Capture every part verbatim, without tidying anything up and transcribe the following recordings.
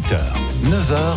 huit heures, neuf heures,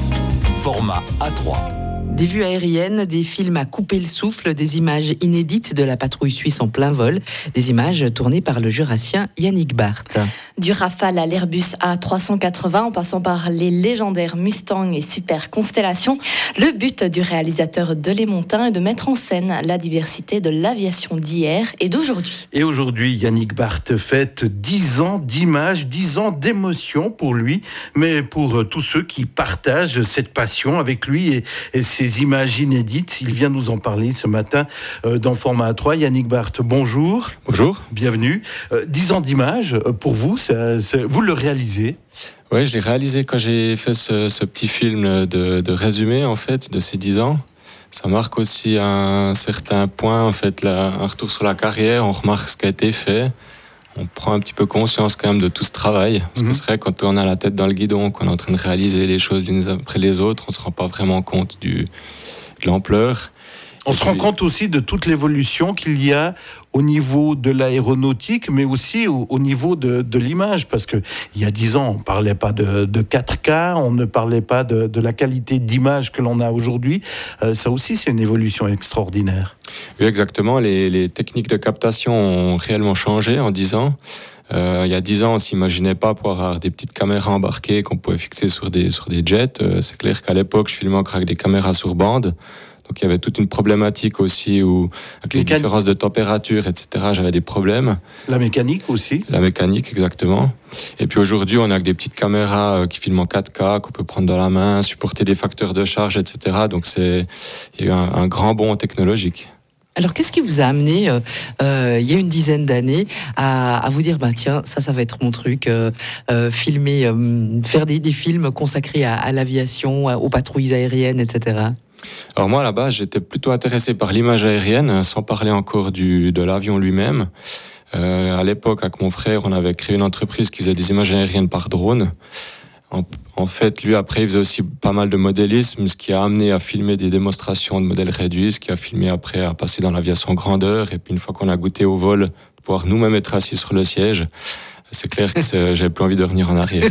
format A trois. Des vues aériennes, des films à couper le souffle, des images inédites de la patrouille suisse en plein vol, des images tournées par le jurassien Yannick Barth. Du Rafale à l'Airbus A trois cent quatre-vingts, en passant par les légendaires Mustang et Super Constellation, le but du réalisateur Delémontin est de mettre en scène la diversité de l'aviation d'hier et d'aujourd'hui. Et aujourd'hui, Yannick Barth fête dix ans d'images, dix ans d'émotions pour lui, mais pour tous ceux qui partagent cette passion avec lui et, et ses images inédites. Il vient nous en parler ce matin euh, dans Format A trois. Yannick Barth, bonjour. Bonjour. Bienvenue. Euh, dix ans d'images, pour vous, c'est, c'est, vous le réalisez ? Oui, je l'ai réalisé quand j'ai fait ce, ce petit film de, de résumé, en fait, de ces dix ans. Ça marque aussi un certain point, en fait, là, un retour sur la carrière. On remarque ce qui a été fait. On prend un petit peu conscience quand même de tout ce travail. Parce mmh. que c'est vrai, quand on a la tête dans le guidon, qu'on est en train de réaliser les choses l'une après les autres, on ne se rend pas vraiment compte du, de l'ampleur. On Et se puis... rend compte aussi de toute l'évolution qu'il y a au niveau de l'aéronautique, mais aussi au, au niveau de, de l'image. Parce qu'il y a dix ans, on ne parlait pas de, de quatre K, on ne parlait pas de, de la qualité d'image que l'on a aujourd'hui. Euh, ça aussi, c'est une évolution extraordinaire. Oui, exactement. Les, les techniques de captation ont réellement changé en dix ans. Euh, il y a dix ans, on ne s'imaginait pas pouvoir avoir des petites caméras embarquées qu'on pouvait fixer sur des, sur des jets. Euh, c'est clair qu'à l'époque, je filmais encore avec des caméras sur bande. Donc il y avait toute une problématique aussi où, avec les Mécan... différences de température, et cetera, j'avais des problèmes. La mécanique aussi. La mécanique, exactement. Et puis aujourd'hui, on a que des petites caméras qui filment en quatre K, qu'on peut prendre dans la main, supporter des facteurs de charge, et cetera. Donc c'est, il y a eu un, un grand bond technologique. Alors, qu'est-ce qui vous a amené, euh, euh, il y a une dizaine d'années, à, à vous dire, ben, tiens, ça, ça va être mon truc, euh, euh, filmer, euh, faire des, des films consacrés à, à l'aviation, aux patrouilles aériennes, et cetera. Alors moi, à la base, j'étais plutôt intéressé par l'image aérienne, sans parler encore du, de l'avion lui-même. Euh, à l'époque, avec mon frère, on avait créé une entreprise qui faisait des images aériennes par drone. En, en fait, lui, après, il faisait aussi pas mal de modélisme, ce qui a amené à filmer des démonstrations de modèles réduits, ce qui a filmé après à passer dans l'aviation grandeur. Et puis, une fois qu'on a goûté au vol, de pouvoir nous-mêmes être assis sur le siège, c'est clair que c'est, j'avais plus envie de revenir en arrière.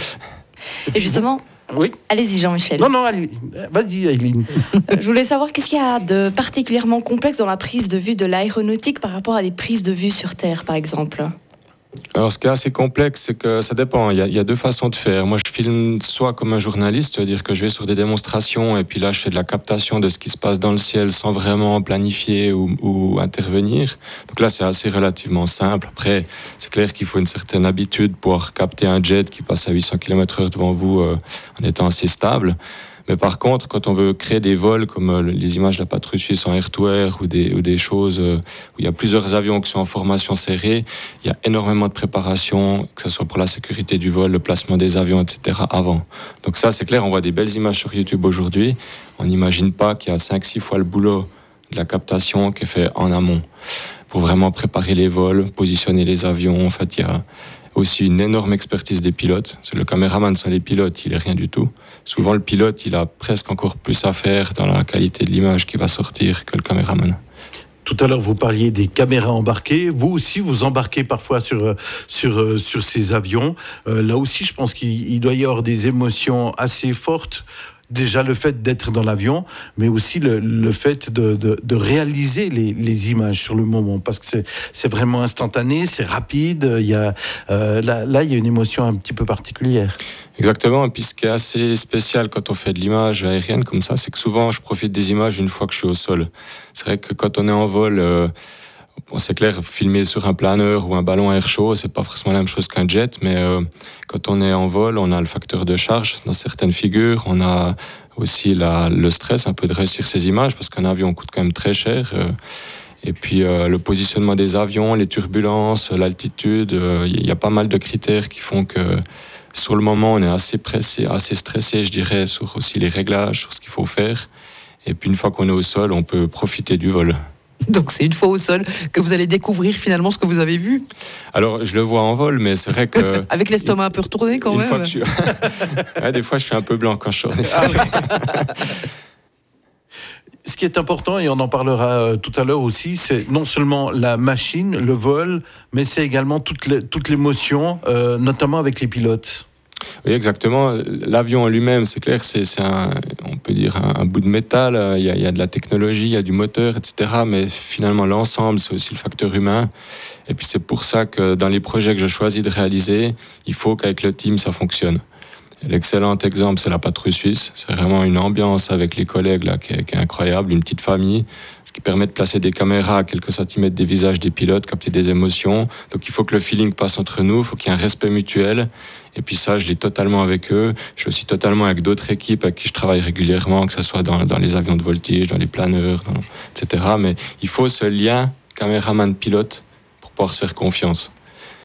Et justement... Oui. Allez-y, Jean-Michel. Non, non, allez, vas-y, Aileen. Je voulais savoir qu'est-ce qu'il y a de particulièrement complexe dans la prise de vue de l'aéronautique par rapport à des prises de vue sur Terre, par exemple. Alors, ce qui est assez complexe, c'est que ça dépend. Il y a, il y a deux façons de faire. Moi, je filme soit comme un journaliste, c'est-à-dire que je vais sur des démonstrations et puis là, je fais de la captation de ce qui se passe dans le ciel sans vraiment planifier ou, ou intervenir. Donc là, c'est assez relativement simple. Après, c'est clair qu'il faut une certaine habitude pour capter un jet qui passe à huit cents kilomètres heure devant vous euh, en étant assez stable. Mais par contre, quand on veut créer des vols comme euh, les images de la patrouille suisse en air-to-air ou des, ou des choses euh, où il y a plusieurs avions qui sont en formation serrée, il y a énormément de préparation, que ce soit pour la sécurité du vol, le placement des avions, et cetera avant. Donc ça, c'est clair, on voit des belles images sur YouTube aujourd'hui. On n'imagine pas qu'il y a cinq six fois le boulot de la captation qui est fait en amont pour vraiment préparer les vols, positionner les avions. En fait, il y a aussi une énorme expertise des pilotes. C'est le caméraman sans les pilotes, il est rien du tout. Souvent, le pilote, il a presque encore plus à faire dans la qualité de l'image qui va sortir que le caméraman. Tout à l'heure, vous parliez des caméras embarquées. Vous aussi, vous embarquez parfois sur, sur, sur ces avions. Euh, là aussi, je pense qu'il il doit y avoir des émotions assez fortes. Déjà le fait d'être dans l'avion, mais aussi le, le fait de, de, de réaliser les, les images sur le moment, parce que c'est, c'est vraiment instantané, c'est rapide. Il y a, euh, là, là, il y a une émotion un petit peu particulière. Exactement, et puis ce qui est assez spécial quand on fait de l'image aérienne comme ça, c'est que souvent je profite des images une fois que je suis au sol. C'est vrai que quand on est en vol... Euh, Bon, c'est clair, filmer sur un planeur ou un ballon à air chaud, c'est pas forcément la même chose qu'un jet, mais euh, quand on est en vol, on a le facteur de charge dans certaines figures, on a aussi la, le stress un peu de réussir ces images, parce qu'un avion coûte quand même très cher. Euh, et puis euh, le positionnement des avions, les turbulences, l'altitude, il euh, y a pas mal de critères qui font que sur le moment, on est assez pressé, assez stressé, je dirais, sur aussi les réglages, sur ce qu'il faut faire. Et puis une fois qu'on est au sol, on peut profiter du vol. Donc c'est une fois au sol que vous allez découvrir finalement ce que vous avez vu. Alors je le vois en vol, mais c'est vrai que... Avec l'estomac un peu retourné quand une même. Fois que je... ouais, des fois je suis un peu blanc quand je sors. Ah oui. Ce qui est important, et on en parlera tout à l'heure aussi, c'est non seulement la machine, le vol, mais c'est également toute, les, toute l'émotion, euh, notamment avec les pilotes. Oui, exactement. L'avion en lui-même, c'est clair, c'est, c'est un, on peut dire un, un bout de métal. Il y, a, il y a de la technologie, il y a du moteur, et cetera. Mais finalement, l'ensemble, c'est aussi le facteur humain. Et puis c'est pour ça que dans les projets que je choisis de réaliser, il faut qu'avec le team, ça fonctionne. L'excellent exemple, c'est la patrouille suisse. C'est vraiment une ambiance avec les collègues là, qui, est, qui est incroyable, une petite famille, ce qui permet de placer des caméras à quelques centimètres des visages des pilotes, capter des émotions. Donc il faut que le feeling passe entre nous, il faut qu'il y ait un respect mutuel. Et puis ça, je l'ai totalement avec eux. Je suis aussi totalement avec d'autres équipes avec qui je travaille régulièrement, que ce soit dans, dans les avions de voltige, dans les planeurs, dans, et cetera. Mais il faut ce lien caméraman-pilote pour pouvoir se faire confiance.